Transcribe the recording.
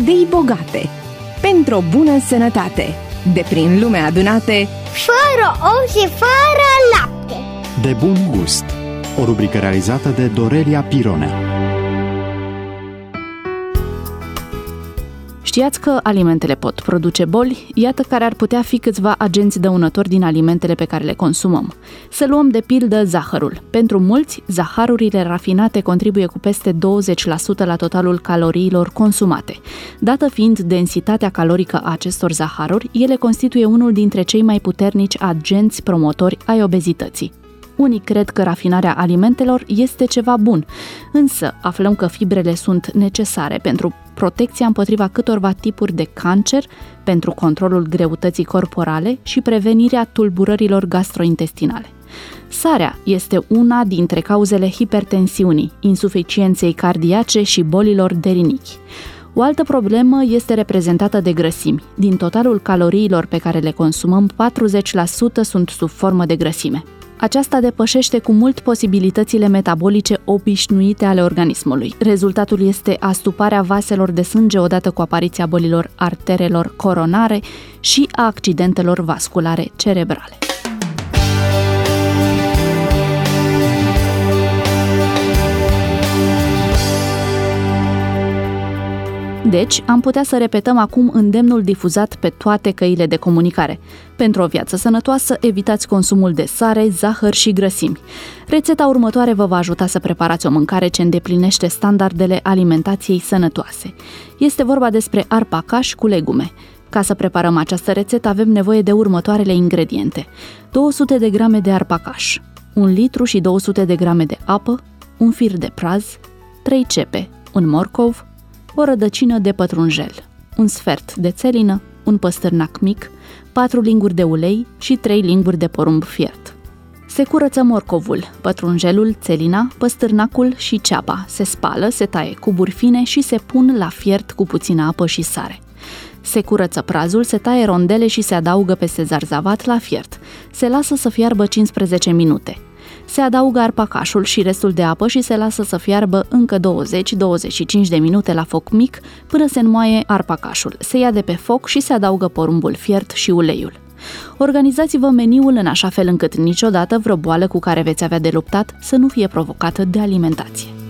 idei bogate, pentru o bună sănătate, de prin lume adunate, fără ou și fără lapte. De bun gust. O rubrică realizată de Dorelia Pirone. Știați că alimentele pot produce boli? Iată care ar putea fi câțiva agenți dăunători din alimentele pe care le consumăm. Să luăm de pildă zahărul. Pentru mulți, zaharurile rafinate contribuie cu peste 20% la totalul caloriilor consumate. Dată fiind densitatea calorică a acestor zaharuri, ele constituie unul dintre cei mai puternici agenți promotori ai obezității. Unii cred că rafinarea alimentelor este ceva bun, însă aflăm că fibrele sunt necesare pentru protecția împotriva câtorva tipuri de cancer, pentru controlul greutății corporale și prevenirea tulburărilor gastrointestinale. Sarea este una dintre cauzele hipertensiunii, insuficienței cardiace și bolilor de rinichi. O altă problemă este reprezentată de grăsimi. Din totalul caloriilor pe care le consumăm, 40% sunt sub formă de grăsime. Aceasta depășește cu mult posibilitățile metabolice obișnuite ale organismului. Rezultatul este astuparea vaselor de sânge odată cu apariția bolilor arterelor coronare și a accidentelor vasculare cerebrale. Deci, am putea să repetăm acum îndemnul difuzat pe toate căile de comunicare. Pentru o viață sănătoasă, evitați consumul de sare, zahăr și grăsimi. Rețeta următoare vă va ajuta să preparați o mâncare ce îndeplinește standardele alimentației sănătoase. Este vorba despre arpacaș cu legume. Ca să preparăm această rețetă avem nevoie de următoarele ingrediente: 200 de grame de arpacaș, 1 litru și 200 de grame de apă, un fir de praz, 3 cepe, un morcov, o rădăcină de pătrunjel, un sfert de țelină, un păstârnac mic, 4 linguri de ulei și 3 linguri de porumb fiert. Se curăță morcovul, pătrunjelul, țelina, păstârnacul și ceapa. Se spală, se taie cuburi fine și se pun la fiert cu puțină apă și sare. Se curăță prazul, se taie rondele și se adaugă peste zarzavat la fiert. Se lasă să fiarbă 15 minute. Se adaugă arpacașul și restul de apă și se lasă să fiarbă încă 20-25 de minute la foc mic până se înmoaie arpacașul. Se ia de pe foc și se adaugă porumbul fiert și uleiul. Organizați-vă meniul în așa fel încât niciodată vreo boală cu care veți avea de luptat să nu fie provocată de alimentație.